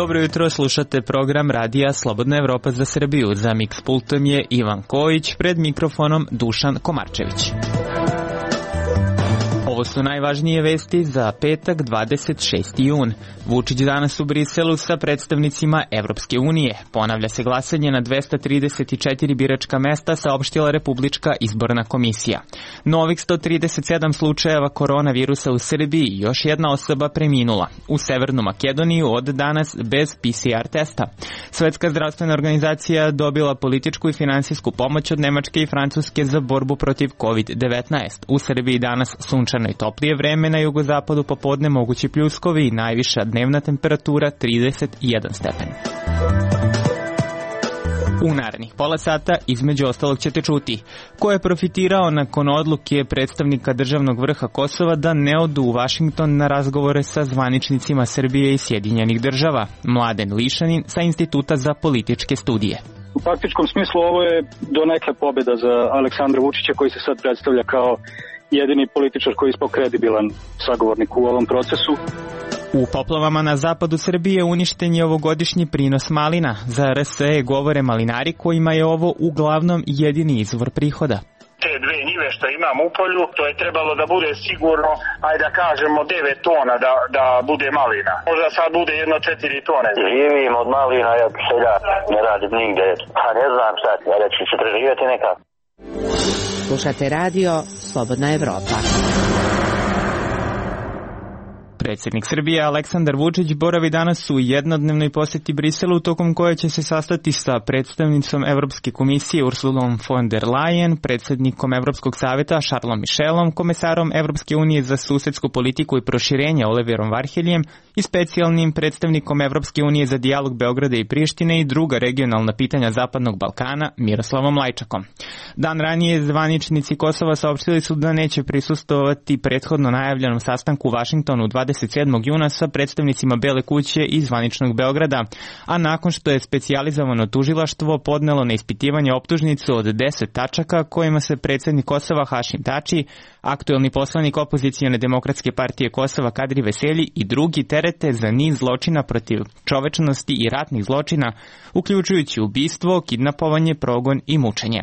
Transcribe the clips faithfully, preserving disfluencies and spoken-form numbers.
Dobro jutro, slušate program radija Slobodna Evropa za Srbiju. Za Mix pultom je Ivan Kojić, pred mikrofonom Dušan Komarčević. Ovo su najvažnije vesti za petak dvadeset šesti jun. Vučić danas u Briselu sa predstavnicima Evropske unije. Ponavlja se glasanje na dvesta trideset četiri biračka mesta, saopštila Republička izborna komisija. Novih sto trideset sedam slučajeva koronavirusa u Srbiji, još jedna osoba preminula. U Severnu Makedoniju od danas bez P C R testa. Svetska zdravstvena organizacija dobila političku i finansijsku pomoć od Nemačke i Francuske za borbu protiv kovid devetnaest. U Srbiji danas sunčano i toplije vreme, na jugozapadu popodne mogući pljuskovi i najviša dnevna temperatura trideset jedan stepen. U narednih pola sata između ostalog ćete čuti ko je profitirao nakon odluke predstavnika državnog vrha Kosova da ne odu u Vašington na razgovore sa zvaničnicima Srbije i Sjedinjenih država. Mladen Lišanin sa Instituta za političke studije. U faktičkom smislu ovo je donekle pobjeda za Aleksandra Vučića, koji se sad predstavlja kao jedini političar koji je ispao kredibilan sagovornik u ovom procesu. U poplavama na zapadu Srbije uništen je ovogodišnji prinos malina. Za R S E govore malinari kojima je ovo uglavnom jedini izvor prihoda. Te dve njive što imam u polju, to je trebalo da bude sigurno, ajde da kažemo devet tona da, da bude malina. Možda sad bude jedno četiri tone. Živim od malina, ja seljak, ne radim nigde. Pa ne znam šta, ja reći ću preživjeti nekako. Slušate radio Slobodna Evropa. Predsjednik Srbije Aleksandar Vučić boravi danas u jednodnevnoj posjeti Briselu, tokom koje će se sastati sa predstavnicom Evropske komisije Ursulom von der Leyen, predsjednikom Evropskog savjeta Charlesom Michelom, komesarom Evropske unije za susedsku politiku i proširenje Oliverom Varheljem i specijalnim predstavnikom Evropske unije za dijalog Beograda i Prištine i druga regionalna pitanja Zapadnog Balkana Miroslavom Lajčakom. Dan ranije zvaničnici Kosova saopštili su da neće prisustvovati prethodno najavljenom sastanku u Vašingtonu dvadeset sedmog juna sa predstavnicima Bele kuće i zvaničnog Beograda, a nakon što je specijalizovano tužilaštvo podnelo na ispitivanje optužnicu od deset tačaka kojima se predsjednik Kosova Hašim Tači, aktuelni poslanik opozicione demokratske partije Kosova Kadri Veselji i drugi terete za niz zločina protiv čovečnosti i ratnih zločina, uključujući ubistvo, kidnapovanje, progon i mučenje.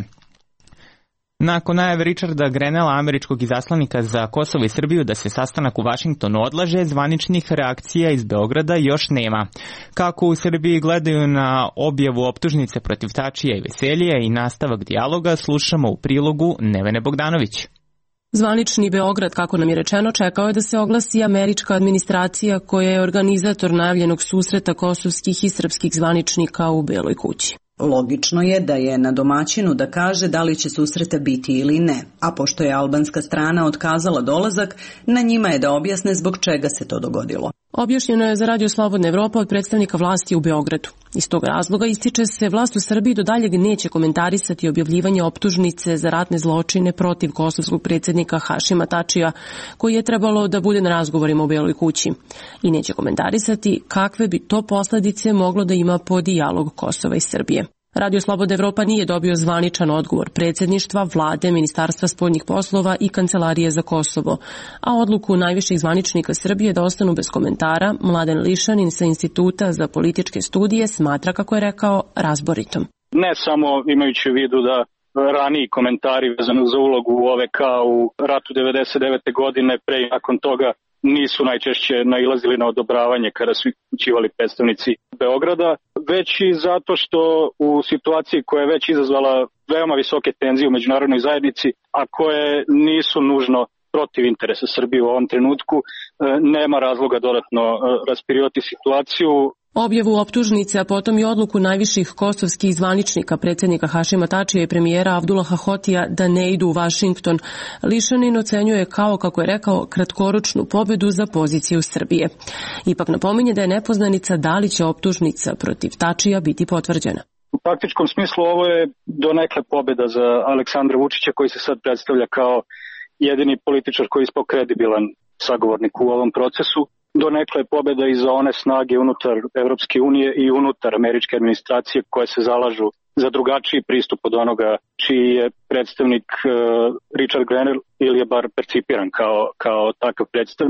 Nakon najave Richarda Grenella, američkog izaslanika za Kosovo i Srbiju, da se sastanak u Vašingtonu odlaže, zvaničnih reakcija iz Beograda još nema. Kako u Srbiji gledaju na objavu optužnice protiv Tačija i Veselija i nastavak dijaloga, slušamo u prilogu Nevene Bogdanović. Zvanični Beograd, kako nam je rečeno, čekao je da se oglasi američka administracija koja je organizator najavljenog susreta kosovskih i srpskih zvaničnika u Beloj kući. Logično je da je na domaćinu da kaže da li će susreta biti ili ne, a pošto je albanska strana otkazala dolazak, na njima je da objasne zbog čega se to dogodilo. Objašnjeno je za Radio Slobodna Evropa od predstavnika vlasti u Beogradu. Iz tog razloga ističe se, vlast u Srbiji do daljeg neće komentarisati objavljivanje optužnice za ratne zločine protiv kosovskog predsjednika Hašima Tačija, koji je trebalo da bude na razgovorima u Beloj kući. I neće komentarisati kakve bi to posljedice moglo da ima po dijalog Kosova i Srbije. Radio Slobodna Evropa nije dobio zvaničan odgovor predsjedništva, vlade, Ministarstva spoljnih poslova i Kancelarije za Kosovo, a odluku najviših zvaničnika Srbije da ostanu bez komentara Mladen Lišanin sa Instituta za političke studije smatra, kako je rekao, razboritom. Ne samo imajući u vidu da raniji komentari vezano za ulogu O V K u ratu devedeset devete godine, pre i nakon toga, nisu najčešće nailazili na odobravanje kada su upućivali predstavnici Beograda, već i zato što u situaciji koja je već izazvala veoma visoke tenzije u međunarodnoj zajednici, a koje nisu nužno protiv interesa Srbije u ovom trenutku, nema razloga dodatno raspirivati situaciju. Objavu optužnice, a potom i odluku najviših kosovskih zvaničnika, predsjednika Hašima Tačija i premijera Abdullaha Hotija da ne idu u Vašington, Lišanin ocenjuje kao, kako je rekao, kratkoročnu pobjedu za poziciju Srbije. Ipak napominje da je nepoznanica da li će optužnica protiv Tačija biti potvrđena. U praktičkom smislu ovo je donekle pobjeda za Aleksandra Vučića, koji se sad predstavlja kao jedini političar koji je ispao kredibilan sagovornik u ovom procesu. Donekle je pobjeda i za one snage unutar Evropske unije i unutar američke administracije koje se zalažu za drugačiji pristup od onoga čiji je predstavnik uh, Richard Grenell ili je bar percipiran kao, kao takav predstavnik.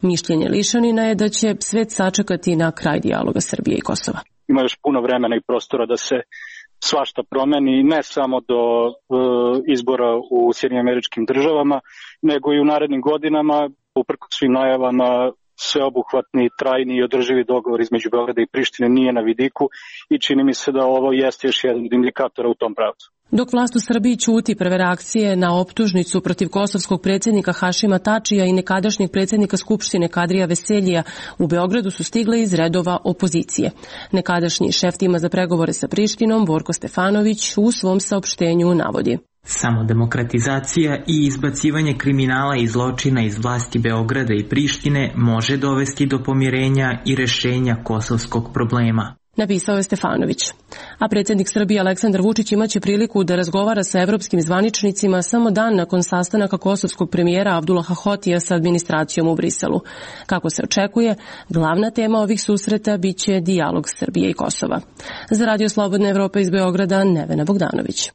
Mišljenje Lišanina je da će svet sačekati na kraj dijaloga Srbije i Kosova. Ima još puno vremena i prostora da se svašta promeni, ne samo do e, izbora u Sjedinjenim Američkim Državama, nego i u narednim godinama, uprkos svim najavama, sveobuhvatni, trajni i održivi dogovor između Beograda i Prištine nije na vidiku i čini mi se da ovo jeste još jedan od indikatora u tom pravcu. Dok vlast u Srbiji ćuti, prve reakcije na optužnicu protiv kosovskog predsjednika Hašima Tačija i nekadašnjeg predsjednika Skupštine Kadrija Veseljija u Beogradu su stigle iz redova opozicije. Nekadašnji šef tima za pregovore sa Prištinom, Borko Stefanović, u svom saopštenju navodi: Samo demokratizacija i izbacivanje kriminala i zločina iz vlasti Beograda i Prištine može dovesti do pomirenja i rešenja kosovskog problema. Napisao je Stefanović. A predsjednik Srbije Aleksandar Vučić imaće priliku da razgovara sa evropskim zvaničnicima samo dan nakon sastanaka kosovskog premijera Abdullaha Hotija sa administracijom u Briselu. Kako se očekuje, glavna tema ovih susreta biće dijalog Srbije i Kosova. Za Radio Slobodna Evropa iz Beograda, Nevena Bogdanović.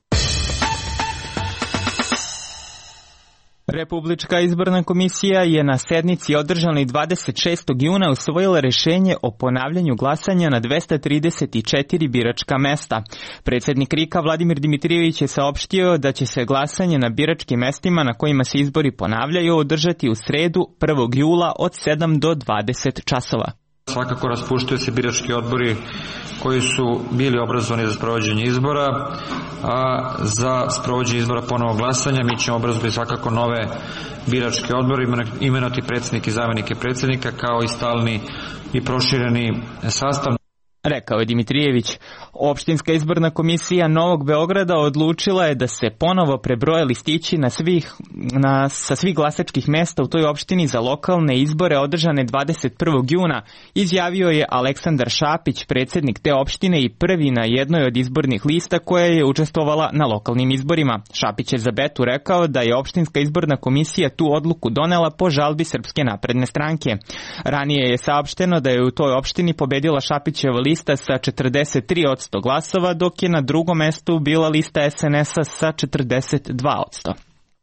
Republička izborna komisija je na sednici održanoj dvadeset šestog juna usvojila rešenje o ponavljanju glasanja na dvesta trideset četiri biračka mesta. Predsjednik RIK-a Vladimir Dimitrijević je saopštio da će se glasanje na biračkim mestima na kojima se izbori ponavljaju održati u sredu prvog jula od sedam do dvadeset časova. Svakako raspuštaju se birački odbori koji su bili obrazovani za sprovođenje izbora, a za sprovođenje izbora ponovog glasanja mi ćemo obrazovati svakako nove biračke odbore, imenovati predsjednike i zamjenike predsjednika kao i stalni i prošireni sastav. Rekao je Dimitrijević. Opštinska izborna komisija Novog Beograda odlučila je da se ponovo prebroje listići na svih, na, sa svih glasačkih mesta u toj opštini za lokalne izbore održane dvadeset prvog juna, izjavio je Aleksandar Šapić, predsjednik te opštine i prvi na jednoj od izbornih lista koja je učestvovala na lokalnim izborima. Šapić je za Betu rekao da je opštinska izborna komisija tu odluku donela po žalbi Srpske napredne stranke. Ranije je saopšteno da je u toj opštini pobedila Šapićeva lista sa četrdeset tri posto glasova, dok je na drugom mestu bila lista es en es-a sa četrdeset dva posto.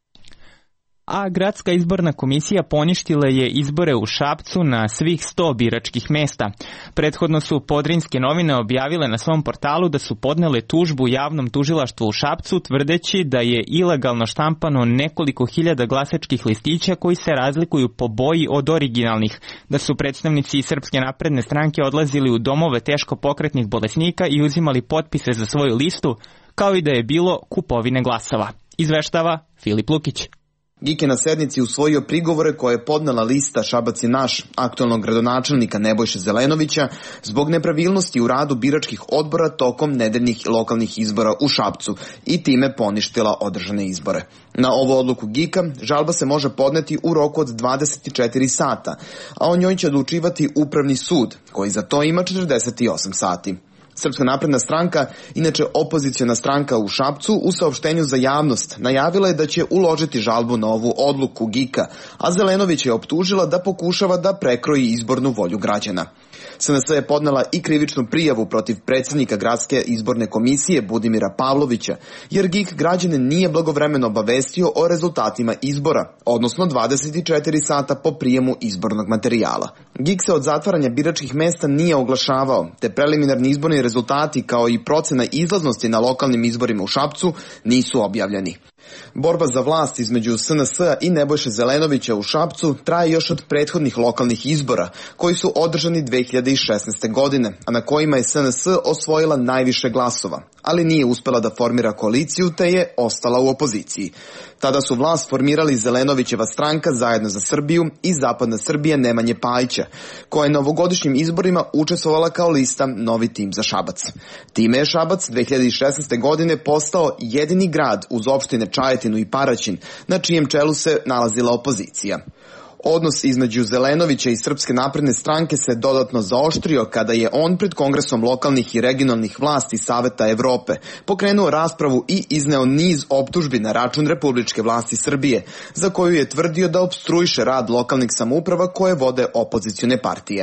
A gradska izborna komisija poništila je izbore u Šapcu na svih sto biračkih mesta. Prethodno su Podrinjske novine objavile na svom portalu da su podnele tužbu javnom tužilaštvu u Šapcu, tvrdeći da je ilegalno štampano nekoliko hiljada glasačkih listića koji se razlikuju po boji od originalnih, da su predstavnici Srpske napredne stranke odlazili u domove teško pokretnih bolesnika i uzimali potpise za svoju listu, kao i da je bilo kupovine glasova. Izveštava Filip Lukić. G I K je na sednici usvojio prigovore koje je podnela lista Šabac je naš, aktualnog gradonačelnika Nebojše Zelenovića, zbog nepravilnosti u radu biračkih odbora tokom nedeljnih lokalnih izbora u Šapcu i time poništila održane izbore. Na ovu odluku G I K-a žalba se može podneti u roku od dvadeset četiri sata, a o njoj će odlučivati Upravni sud, koji za to ima četrdeset osam sati. Srpska napredna stranka, inače opoziciona stranka u Šapcu, u saopštenju za javnost najavila je da će uložiti žalbu na ovu odluku G I K-a, a Zelenović je optužila da pokušava da prekroji izbornu volju građana. es en es je podnela i krivičnu prijavu protiv predsjednika gradske izborne komisije Budimira Pavlovića, jer G I K građane nije blagovremeno obavestio o rezultatima izbora, odnosno dvadeset četiri sata po prijemu izbornog materijala. G I K se od zatvaranja biračkih mesta nije oglašavao, te preliminarni izborni rezultati kao i procena izlaznosti na lokalnim izborima u Šapcu nisu objavljeni. Borba za vlast između es en es-a i Nebojše Zelenovića u Šapcu traje još od prethodnih lokalnih izbora, koji su održani dve hiljade šesnaeste. godine, a na kojima je es en es osvojila najviše glasova, ali nije uspela da formira koaliciju te je ostala u opoziciji. Tada su vlast formirali Zelenovićeva stranka Zajedno za Srbiju i Zapadna Srbija Nemanje Pajića, koja je na ovogodišnjim izborima učestvovala kao lista Novi tim za Šabac. Time je Šabac dve hiljade šesnaeste. godine postao jedini grad uz opštine Čajetinu i Paraćin, na čijem čelu se nalazila opozicija. Odnos između Zelenovića i Srpske napredne stranke se dodatno zaoštrio kada je on pred Kongresom lokalnih i regionalnih vlasti Saveta Evrope pokrenuo raspravu i izneo niz optužbi na račun republičke vlasti Srbije, za koju je tvrdio da opstruiše rad lokalnih samouprava koje vode opozicione partije.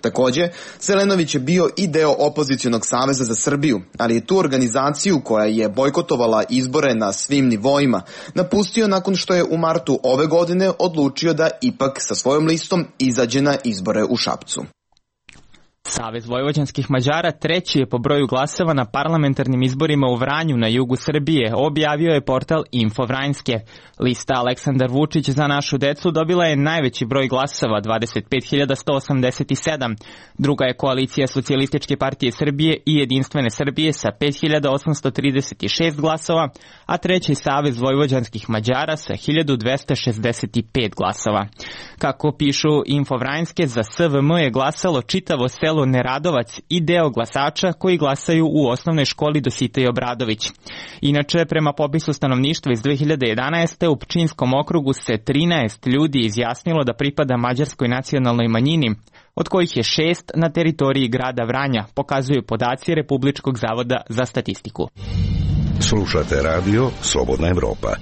Takođe, Zelenović je bio i deo opozicionog saveza za Srbiju, ali je tu organizaciju koja je bojkotovala izbore na svim nivoima napustio nakon što je u martu ove godine odlučio da ipak sa svojom listom izađe na izbore u Šapcu. Savez vojvođanskih Mađara treći je po broju glasova na parlamentarnim izborima u Vranju na jugu Srbije, objavio je portal Info Vranjske. Lista Aleksandar Vučić za našu decu dobila je najveći broj glasova, dvadeset pet hiljada sto osamdeset sedam. Druga je koalicija Socijalističke partije Srbije i Jedinstvene Srbije sa pet hiljada osamsto trideset šest glasova, a treći Savez vojvođanskih Mađara sa hiljadu dvesta šezdeset pet glasova. Kako pišu Info Vranjske, za S V M je glasalo čitavo selo Neradovac i deo glasača koji glasaju u osnovnoj školi Dositej Obradović. Inače, prema popisu stanovništva iz dve hiljade jedanaeste. u Pčinjskom okrugu se trinaest ljudi izjasnilo da pripada mađarskoj nacionalnoj manjini, od kojih je šest na teritoriji grada Vranja, pokazuju podaci Republičkog zavoda za statistiku. Slušate radio Slobodna Evropa.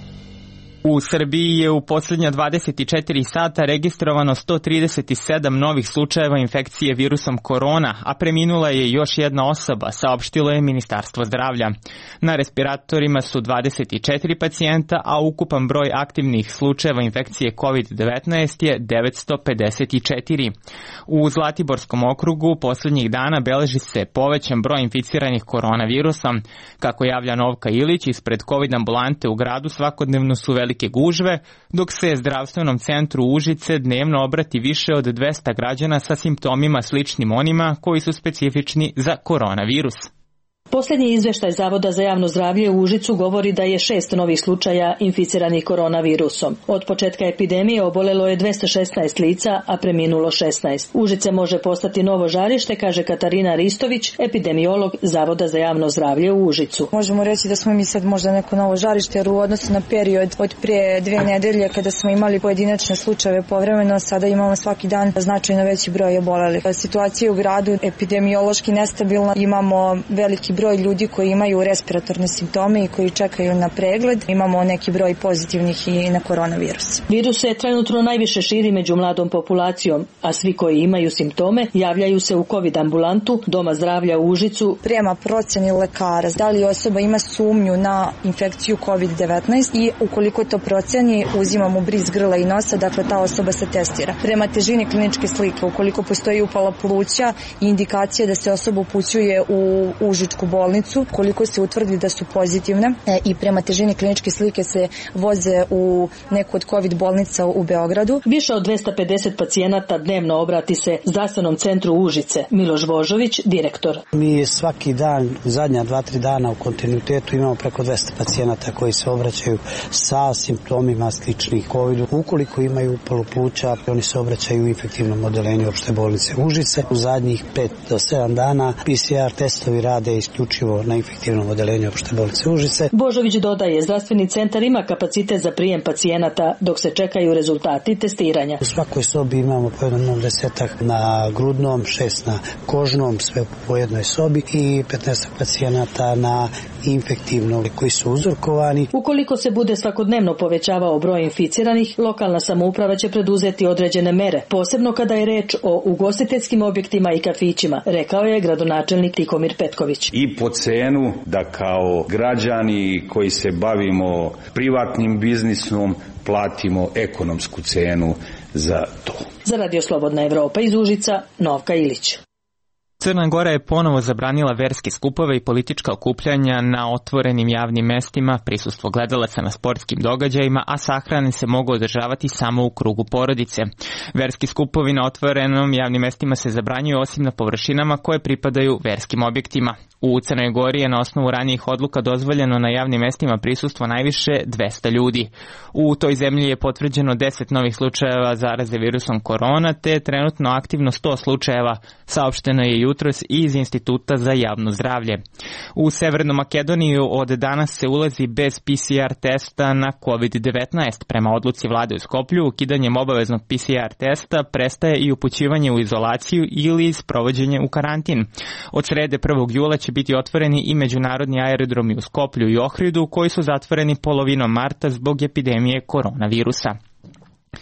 U Srbiji je u posljednja dvadeset četiri sata registrovano sto trideset sedam novih slučajeva infekcije virusom korona, a preminula je još jedna osoba, saopštilo je Ministarstvo zdravlja. Na respiratorima su dvadeset četiri pacijenta, a ukupan broj aktivnih slučajeva infekcije kovid devetnaest je devetsto pedeset četiri. U Zlatiborskom okrugu posljednjih dana beleži se povećan broj inficiranih koronavirusom. Kako javlja Novka Ilić, ispred covid ambulante u gradu svakodnevno su velike gužve, dok se zdravstvenom centru Užice dnevno obrati više od dvesta građana sa simptomima sličnim onima koji su specifični za koronavirus. Posljednji izveštaj Zavoda za javno zdravlje u Užicu govori da je šest novih slučaja inficiranih koronavirusom. Od početka epidemije obolelo je dvesta šesnaest lica, a preminulo šesnaest. Užice može postati novo žarište, kaže Katarina Ristović, epidemiolog Zavoda za javno zdravlje u Užicu. Možemo reći da smo mi sad možda neko novo žarište, jer u odnosu na period od prije dve nedelje kada smo imali pojedinačne slučajeve povremeno, sada imamo svaki dan značajno veći broj obolelih. Situacija u gradu epidemiološki nestabilna, imamo veliki broj ljudi koji imaju respiratorne simptome i koji čekaju na pregled. Imamo neki broj pozitivnih i na koronavirus. Virus se trenutno najviše širi među mladom populacijom, a svi koji imaju simptome javljaju se u covid ambulantu Doma zdravlja u Užicu. Prema proceni lekara, da li osoba ima sumnju na infekciju kovid devetnaest i ukoliko to proceni, uzimamo bris grla i nosa, dakle ta osoba se testira. Prema težini kliničke slike, ukoliko postoji upala pluća i indikacija da se osoba upućuje u užičku bolnicu, koliko se utvrdi da su pozitivne e, i prema težini kliničke slike se voze u neku od covid bolnica u Beogradu. Više od dvesta pedeset pacijenata dnevno obrati se zdravstvenom centru Užice. Miloš Božović, direktor. Mi svaki dan, zadnja dva, tri dana u kontinuitetu imamo preko dvesta pacijenata koji se obraćaju sa simptomima sličnih covidu. Ukoliko imaju upalu pluća, oni se obraćaju u infektivnom odeljenju opšte bolnice Užice. U zadnjih pet do sedam dana P C R testovi rade isključivo na infektivnom odeljenju opšte bolnice Užice. Božović dodaje, zdravstveni centar ima kapacitet za prijem pacijenata dok se čekaju rezultati testiranja. U svakoj sobi imamo po jednom desetak na grudnom, šest na kožnom, sve po jednoj sobi i petnaest pacijenata na infektivnom koji su uzorkovani. Ukoliko se bude svakodnevno povećavao broj inficiranih, lokalna samouprava će preduzeti određene mere, posebno kada je reč o ugostiteljskim objektima i kafićima, rekao je gradonačelnik Tihomir Petković. I po cenu da kao građani koji se bavimo privatnim biznisom platimo ekonomsku cenu za to. Za Radio Slobodna Evropa iz Užica, Novka Ilić. Crna Gora je ponovo zabranila verske skupove i politička okupljanja na otvorenim javnim mestima, prisustvo gledalaca na sportskim događajima, a sahrane se mogu održavati samo u krugu porodice. Verski skupovi na otvorenom javnim mestima se zabranjuju osim na površinama koje pripadaju verskim objektima. U Crnoj Gori je na osnovu ranijih odluka dozvoljeno na javnim mestima prisustvo najviše dvesta ljudi. U toj zemlji je potvrđeno deset novih slučajeva zaraze virusom korona, te je trenutno aktivno sto slučajeva, saopšteno je jutros iz Instituta za javno zdravlje. U Severnu Makedoniju od danas se ulazi bez P C R testa na kovid devetnaest. Prema odluci vlade u Skoplju, ukidanjem obaveznog P C R testa prestaje i upućivanje u izolaciju ili sprovođenje u karantin. Od srede prvog jula će biti otvoreni i međunarodni aerodromi u Skoplju i Ohridu, koji su zatvoreni polovinom marta zbog epidemije koronavirusa.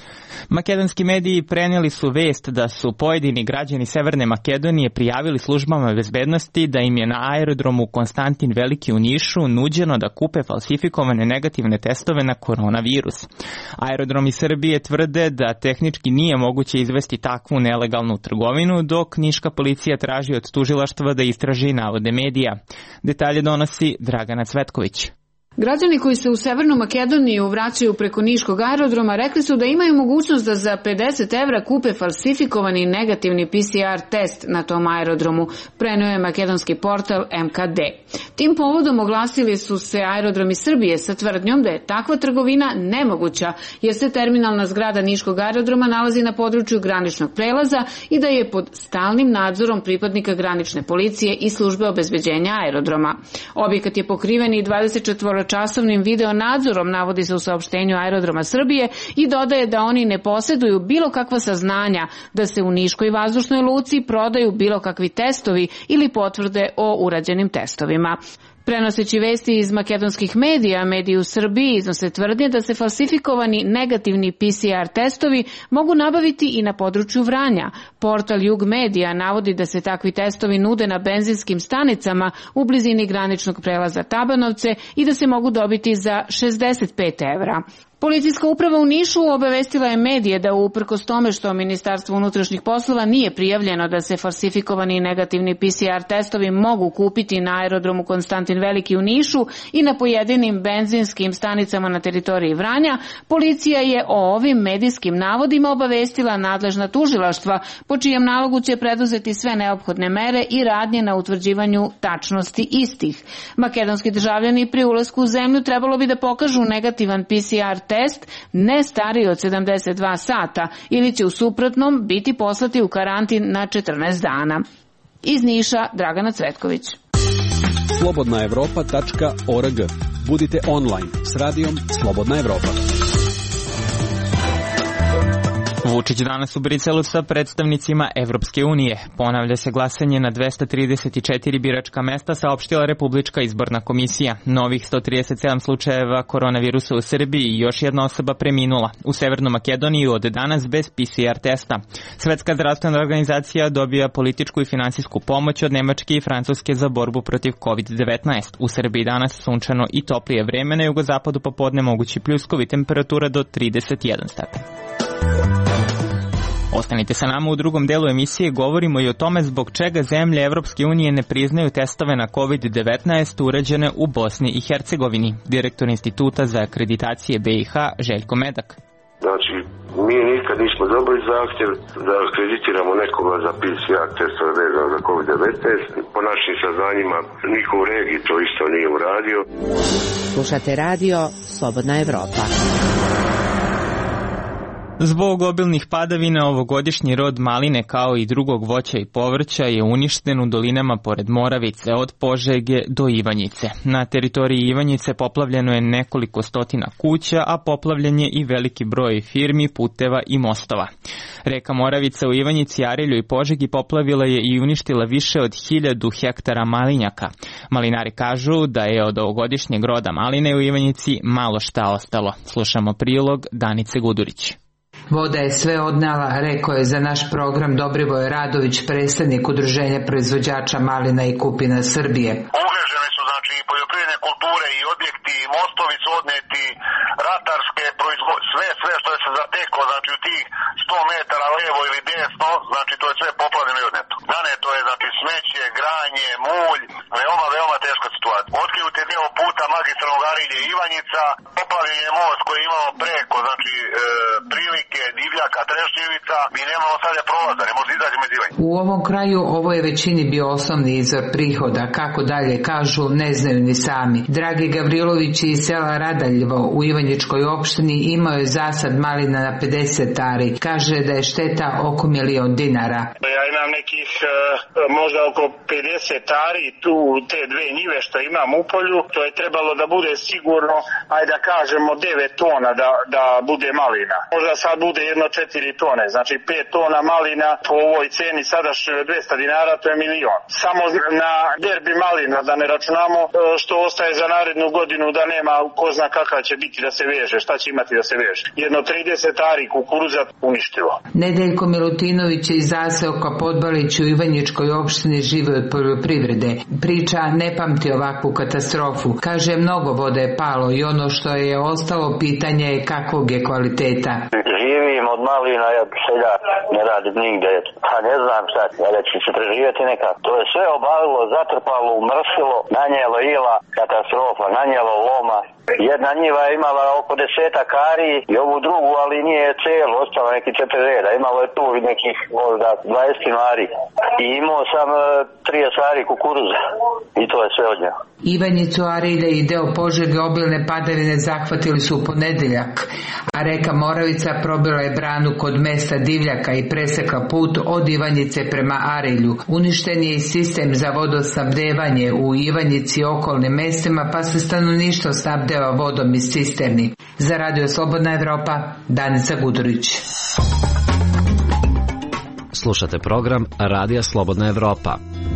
Makedonski mediji prenijeli su vest da su pojedini građani Severne Makedonije prijavili službama bezbednosti da im je na aerodromu Konstantin Veliki u Nišu nuđeno da kupe falsifikovane negativne testove na koronavirus. Aerodromi Srbije tvrde da tehnički nije moguće izvesti takvu nelegalnu trgovinu, dok niška policija traži od tužilaštva da istraži navode medija. Detalje donosi Dragana Cvetković. Građani koji se u Severnu Makedoniju vraćaju preko niškog aerodroma rekli su da imaju mogućnost da za pedeset evra kupe falsifikovani negativni P C R test na tom aerodromu, preneo je makedonski portal M K D. Tim povodom oglasili su se aerodromi Srbije sa tvrdnjom da je takva trgovina nemoguća, jer se terminalna zgrada niškog aerodroma nalazi na području graničnog prelaza i da je pod stalnim nadzorom pripadnika granične policije i službe obezbeđenja aerodroma. Objekat je pokriven i dvadeset četiri časovnim video nadzorom, navodi se u saopštenju Aerodroma Srbije, i dodaje da oni ne posjeduju bilo kakva saznanja da se u niškoj vazdušnoj luci prodaju bilo kakvi testovi ili potvrde o urađenim testovima. Prenoseći vesti iz makedonskih medija, mediji u Srbiji iznose tvrdnje da se falsifikovani negativni P C R testovi mogu nabaviti i na području Vranja. Portal Jug Medija navodi da se takvi testovi nude na benzinskim stanicama u blizini graničnog prelaza Tabanovce i da se mogu dobiti za šezdeset pet evra. Policijska uprava u Nišu obavestila je medije da uprkos tome što Ministarstvo unutrašnjih poslova nije prijavljeno da se falsifikovani negativni P C R testovi mogu kupiti na aerodromu Konstantin Veliki u Nišu i na pojedinim benzinskim stanicama na teritoriji Vranja, policija je o ovim medijskim navodima obavestila nadležna tužilaštva, po čijem nalogu će preduzeti sve neophodne mere i radnje na utvrđivanju tačnosti istih. Makedonski državljani pri ulasku u zemlju trebalo bi da pokažu negativan P C R test ne stariji od sedamdeset dva sata ili će u suprotnom biti poslati u karantin na četrnaest dana. Iz Niša, Dragana Cvetković. slobodna evropa tačka org. Budite online s radijom Slobodna Evropa. Vučić danas u Briselu sa predstavnicima Evropske unije. Ponavlja se glasanje na dvesta trideset četiri biračka mesta, saopštila Republička izborna komisija. Novih sto trideset sedam slučajeva koronavirusa u Srbiji i još jedna osoba preminula. U Severnu Makedoniju od danas bez P C R testa. Svetska zdravstvena organizacija dobija političku i finansijsku pomoć od Nemačke i Francuske za borbu protiv kovid devetnaest. U Srbiji danas sunčano i toplije vreme, na jugozapadu popodne mogući pljuskovi, temperatura do trideset jedan stepen. Ostanite sa nama u drugom delu emisije, govorimo i o tome zbog čega zemlje Evropske unije ne priznaju testove na kovid devetnaest urađene u Bosni i Hercegovini. Direktor Instituta za akreditacije B i H Željko Medak. Znači, mi nikad nismo dobili zahtjev da akreditiramo nekoga za P C R testove vezano za kovid devetnaest. Po našim saznanjima niko u regiji to isto nije uradio. Slušate radio Slobodna Evropa. Zbog obilnih padavina ovogodišnji rod maline kao i drugog voća i povrća je uništen u dolinama pored Moravice od Požege do Ivanjice. Na teritoriji Ivanjice poplavljeno je nekoliko stotina kuća, a poplavljen je i veliki broj firmi, puteva i mostova. Reka Moravica u Ivanjici, Arilju i Požegi poplavila je i uništila više od hiljadu hektara malinjaka. Malinari kažu da je od ovogodišnjeg roda maline u Ivanjici malo šta ostalo. Slušamo prilog Danice Gudurić. Voda je sve odnela, rekao je za naš program Dobrivoje Radović, predstavnik Udruženja proizvođača malina i kupina Srbije. Ugrožene su znači i poljoprivredne kulture i objekti, i mostovi su odneti, ratarske proizvodnje, sve, sve što je se zateklo, znači u tih sto metara levo ili desno, znači to je sve poplavljeno i odneto. Daneto je znači smeće, granje, mulj, veoma, veoma teška situacija. Otkinut je deo puta magistralnog Arilje Ivanjica, poplavljen je most koji imamo preko, znači e, prilike, divljaka, trešnjevica, mi nemamo sada prolaza, ne može izaći med Ivanjica. U ovom kraju ovo je većini bio osnovni izvor prihoda, kako dalje kažu ne znaju ni sami. Dragi Gavrilović iz sela Radaljevo u Ivanjičkoj opštini imao je zasad malina na pedeset ari, kaže da je šteta oko milion dinara. Ja imam nekih možda oko pedeset ari tu te dve njive što imam u polju, to je trebalo da bude sigurno, ajde da kažemo devet tona da, da bude malina. Možda sad bude jedno četiri tone. Znači pet tona malina po ovoj ceni sadašnjoj dvesta dinara, to je milion. Samo na derbi malina, da ne računamo što ostaje za narednu godinu, da nema ko zna kakav će biti da se veže, šta će imati da se veže. Jedno trideset ari kukuruza uništilo. Nedeljko Milutinović iz zaseoka Podbalić u Ivanjičkoj opštini žive od poljoprivrede. Priča ne pamti ovakvu katastrofu. Kaže, mnogo vode je palo i ono što je ostalo pitanje je kakvog je kvaliteta. Živim od malina, ja seljak, ne radim nigde. Pa ne znam šta, ja ću se preživjeti nekako. To je sve obavilo, zatrpalo, umrsilo, nanijelo ila, katastrofa, nanijelo loma. Jedna njiva je imala oko desetak ari i ovu drugu, ali nije cijelo, ostalo neki četiri reda. Imalo je tu nekih možda dvadeset ari. I imao sam trideset ari kukuruza. I to je sve od njega. Ivanjicu, Arilje i deo Požege obilne padavine zahvatili su u ponedeljak, a reka Moravica probila je branu kod mesta Divljaka i presekla put od Ivanjice prema Arilju. Uništen je i sistem za vodosnabdevanje u Ivanjici i okolnim mestima, pa se stanovništvo snabdeva vodom iz cisterni. Za Radio Slobodna Evropa, Danica Gudurić. Slušate program Radija Slobodna Evropa.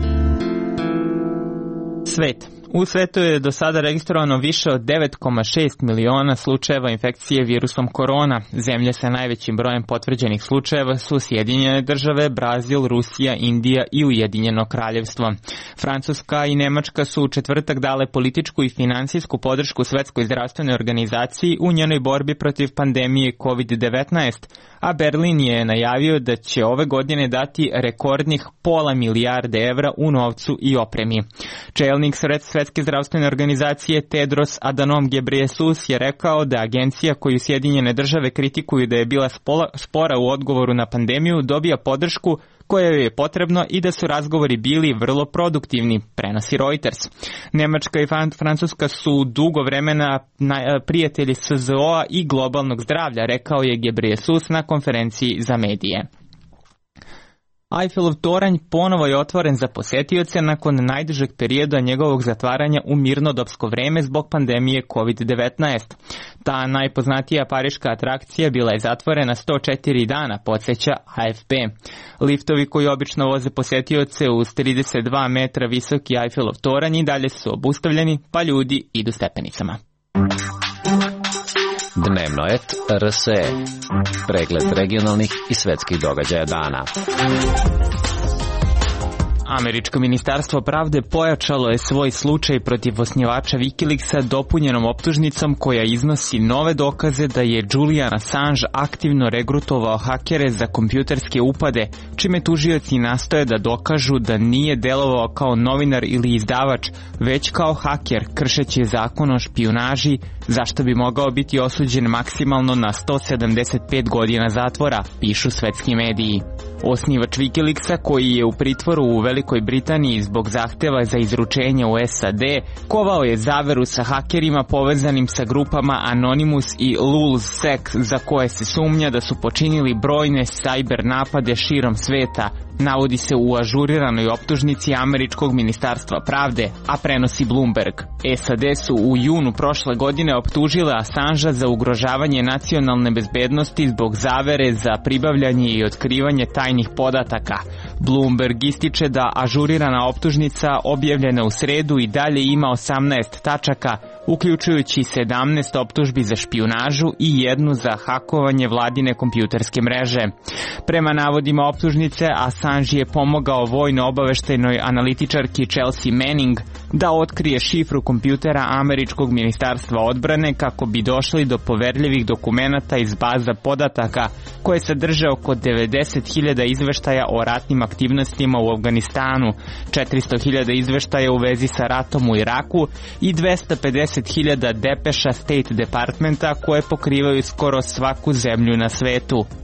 Svet. U svetu je do sada registrovano više od devet zarez šest miliona slučajeva infekcije virusom korona. Zemlje sa najvećim brojem potvrđenih slučajeva su Sjedinjene države, Brazil, Rusija, Indija i Ujedinjeno kraljevstvo. Francuska i Nemačka su u četvrtak dale političku i finansijsku podršku Svetskoj zdravstvenoj organizaciji u njenoj borbi protiv pandemije kovid devetnaest, a Berlin je najavio da će ove godine dati rekordnih pola milijarde evra u novcu i opremi. Čelnik Svetske zdravstvene organizacije Tedros Adhanom Ghebreyesus je rekao da agencija koju Sjedinjene države kritikuju da je bila spora u odgovoru na pandemiju dobija podršku koja joj je potrebno i da su razgovori bili vrlo produktivni, prenosi Reuters. Nemačka i Francuska su dugo vremena prijatelji S Z O-a i globalnog zdravlja, rekao je Ghebreyesus na konferenciji za medije. Eiffelov toranj ponovo je otvoren za posetioce nakon najdužeg perioda njegovog zatvaranja u mirnodopsko vreme zbog pandemije kovid devetnaest. Ta najpoznatija pariška atrakcija bila je zatvorena sto četiri dana, podsjeća A F P. Liftovi koji obično voze posetioce uz trideset dva metra visoki Eiffelov toranj i dalje su obustavljeni, pa ljudi idu stepenicama. Dnevno et R S E. Pregled regionalnih i svetskih događaja dana. Američko ministarstvo pravde pojačalo je svoj slučaj protiv osnivača Wikileaksa dopunjenom optužnicom koja iznosi nove dokaze da je Julian Assange aktivno regrutovao hakere za kompjuterske upade, čime tužioci nastoje da dokažu da nije delovao kao novinar ili izdavač, već kao haker, kršeći zakon o špijunaži, zašto bi mogao biti osuđen maksimalno na sto sedamdeset pet godina zatvora, pišu svetski mediji. Osnivač Wikileaksa, koji je u pritvoru u Velikoj Britaniji zbog zahteva za izručenje u S A D, kovao je zaveru sa hakerima povezanim sa grupama Anonymous i LulzSec, za koje se sumnja da su počinili brojne sajber napade širom sveta, navodi se u ažuriranoj optužnici Američkog ministarstva pravde, a prenosi Bloomberg. S A D su u junu prošle godine optužile Assangea za ugrožavanje nacionalne bezbednosti zbog zavere za pribavljanje i otkrivanje tajnih podataka. Bloomberg ističe da ažurirana optužnica objavljena u sredu i dalje ima osamnaest tačaka, uključujući sedamnaest optužbi za špijunažu i jednu za hakovanje vladine kompjuterske mreže. Prema navodima optužnice, Assange je pomogao vojno-obaveštajnoj analitičarki Chelsea Manning da otkrije šifru kompjutera Američkog ministarstva odbrane kako bi došli do poverljivih dokumenata iz baza podataka koje sadrže oko devedeset hiljada izveštaja o ratnim aktivnostima u Afganistanu, četiristo hiljada izveštaja u vezi sa ratom u Iraku i dvesta pedeset hiljada depeša State Departmenta koje pokrivaju skoro svaku zemlju na svetu.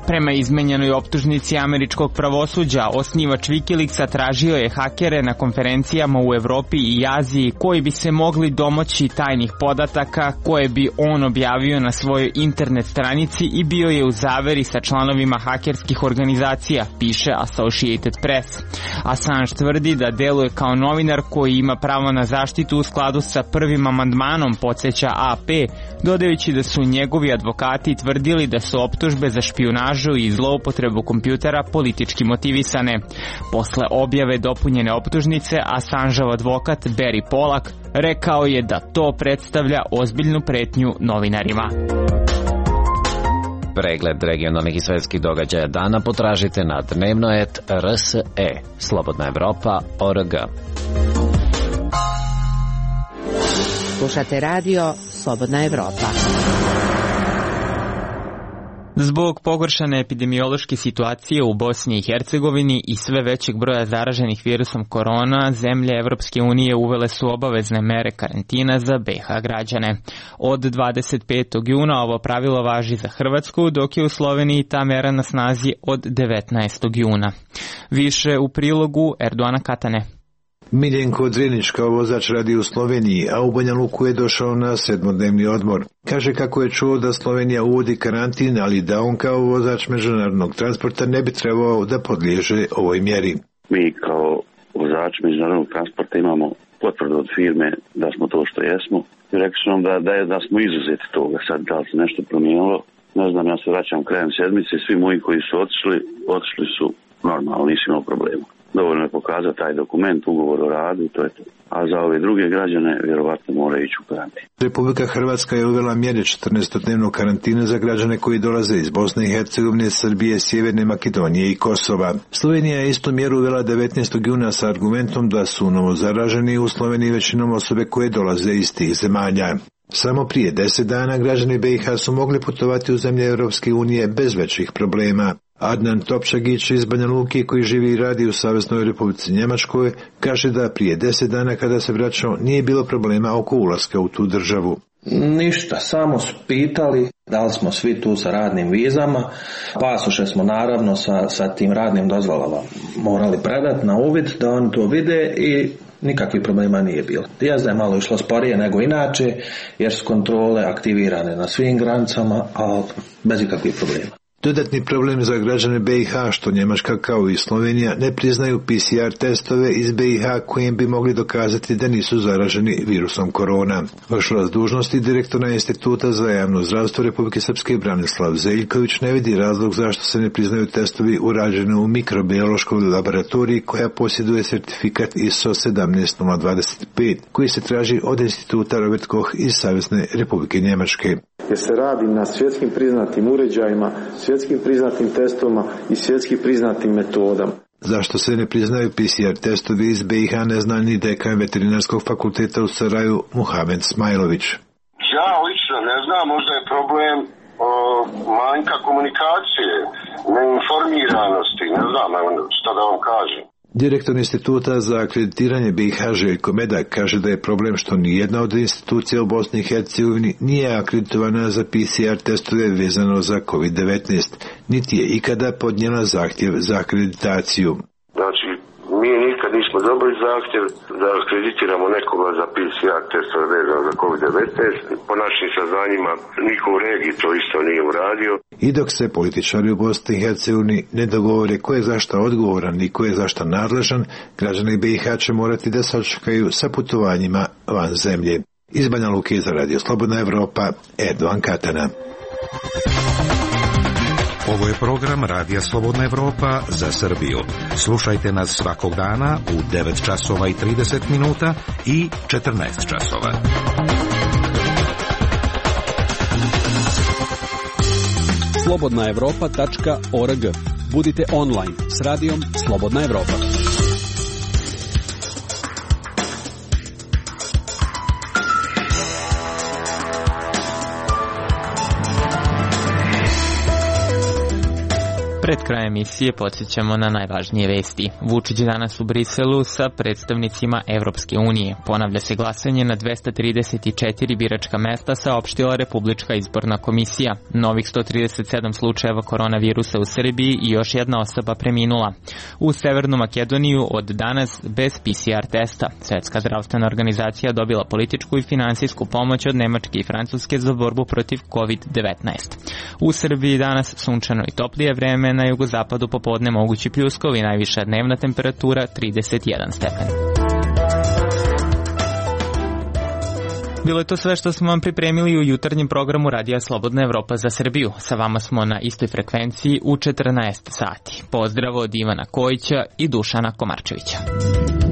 Prema izmenjenoj optužnici američkog pravosuđa, osnivač Wikileaksa tražio je hakere na konferencijama u Evropi i Aziji koji bi se mogli domoći tajnih podataka koje bi on objavio na svojoj internet stranici i bio je u zaveri sa članovima hakerskih organizacija, piše Associated Press. Assange tvrdi da deluje kao novinar koji ima pravo na zaštitu u skladu sa prvim amandmanom, podsjeća A P, dodajući da su njegovi advokati tvrdili da su optužbe za špijunažu i zloupotrebu kompjutera politički motivisane. Posle objave dopunjene optužnice, Assangeov advokat Barry Pollack rekao je da to predstavlja ozbiljnu pretnju novinarima. Pregled regionalnih i svetskih događaja dana potražite na dnevno et r s e, slobodna evropa tačka org. Slušate radio Slobodna Evropa. Zbog pogoršane epidemiološke situacije u Bosni i Hercegovini i sve većeg broja zaraženih virusom korona, zemlje Evropske unije uvele su obavezne mere karantina za be ha građane. Od dvadeset petog juna ovo pravilo važi za Hrvatsku, dok je u Sloveniji ta mera na snazi od devetnaestog juna. Više u prilogu Erdoana Katane. Miljenko Drenić kao vozač radi u Sloveniji, a u Banja Luku je došao na sedmodnevni odmor. Kaže kako je čuo da Slovenija uvodi karantin, ali da on kao vozač međunarodnog transporta ne bi trebao da podliježe ovoj mjeri. Mi kao vozač međunarodnog transporta imamo potvrdu od firme da smo to što jesmo. I rekli su nam da, da, je, da smo izuzeti toga. Sad da li se nešto promijenilo, ne znam, ja se vraćam krajem sedmice, svi moji koji su otišli, otišli su normalno, nisi imao problema. Dovoljno je pokazati taj dokument, ugovor o radu, to je to. A za ove druge građane vjerovatno mora ići u karantin. Republika Hrvatska je uvela mjere četrnaestodnevnog karantina za građane koji dolaze iz Bosne i Hercegovine, Srbije, Sjeverne Makedonije i Kosova. Slovenija je istu mjeru uvela devetnaestog juna sa argumentom da su novozaraženi u Sloveniji većinom osobe koje dolaze iz tih zemalja. Samo prije deset dana građani be ha su mogli putovati u zemlje Europske unije bez većih problema. Adnan Topčagić iz Banja Luke, koji živi i radi u Saveznoj Republici Njemačkoj, kaže da prije deset dana kada se vraćao nije bilo problema oko ulaska u tu državu. Ništa, samo su pitali da li smo svi tu sa radnim vizama. Pasoše smo naravno sa, sa tim radnim dozvolama morali predati na uvid da oni to vide i nikakvih problema nije bilo. Jezda je malo išlo sporije nego inače jer su kontrole aktivirane na svim granicama, a bez ikakvih problema. Dodatni problem za građane be ha što Njemačka kao i Slovenija ne priznaju pe ce er testove iz be ha kojim bi mogli dokazati da nisu zaraženi virusom korona. Vršilac dužnosti direktora Instituta za javno zdravstvo Republike Srpske Branislav Zeljković ne vidi razlog zašto se ne priznaju testovi urađeni u mikrobiološkoj laboratoriji koja posjeduje sertifikat I S O sedamnaest nula dvadeset pet koji se traži od Instituta Robert Koch iz Savezne Republike Njemačke. Jer se radi na svjetskim priznatim uređajima, svjetskim priznatim testovima i svjetski priznatim metodama. Zašto se ne priznaju pe ce er testovi iz be ha ne zna ni dekan veterinarskog fakulteta u Saraju Muhamed Smajlović. Ja lično ne znam, možda je problem o, manjka komunikacije, neinformiranosti, ne znam šta da vam kažem. Direktor Instituta za akreditiranje be ha Željko Medak kaže da je problem što nijedna od institucija u Bosni i Hercegovini nije akreditovana za pe ce er testove vezano za kovid devetnaest, niti je ikada podnijela zahtjev za akreditaciju. Znači, mi nikad nismo dobili zahtjev da akreditiramo nekoga za pe ce er testove vezano za kovid devetnaest. Po našim saznanjima niko u regiji to isto nije uradio. I dok se političari u Bosni i Hercegovini ne dogovore ko je zašta odgovoran i ko je zašta nadležan, građani be ha će morati da sačekaju sa putovanjima van zemlje. Iz Banja Luke za Radio Slobodna Evropa, Erdoan Katana. Ovo je program Radija Slobodna Evropa za Srbiju. Slušajte nas svakog dana u devet časova i trideset minuta i četrnaest časova. slobodna evropa tačka org. Budite online s radijom Slobodna Evropa. Pred krajem emisije podsjećamo na najvažnije vesti. Vučić danas u Briselu sa predstavnicima Evropske unije. Ponavlja se glasanje na dvesta trideset četiri biračka mesta, saopštila Republička izborna komisija. Novih sto trideset sedam slučajeva koronavirusa u Srbiji i još jedna osoba preminula. U Severnu Makedoniju od danas bez P C R testa. Svetska zdravstvena organizacija dobila političku i finansijsku pomoć od Nemačke i Francuske za borbu protiv kovid devetnaest. U Srbiji danas sunčano i toplije vreme, na jugozapadu popodne mogući pljuskovi, najviša dnevna temperatura trideset jedan stepen. Bilo je to sve što smo vam pripremili u jutarnjem programu Radija Slobodna Evropa za Srbiju. Sa vama smo na istoj frekvenciji u četrnaest sati. Pozdrav od Ivana Kojića i Dušana Komarčevića.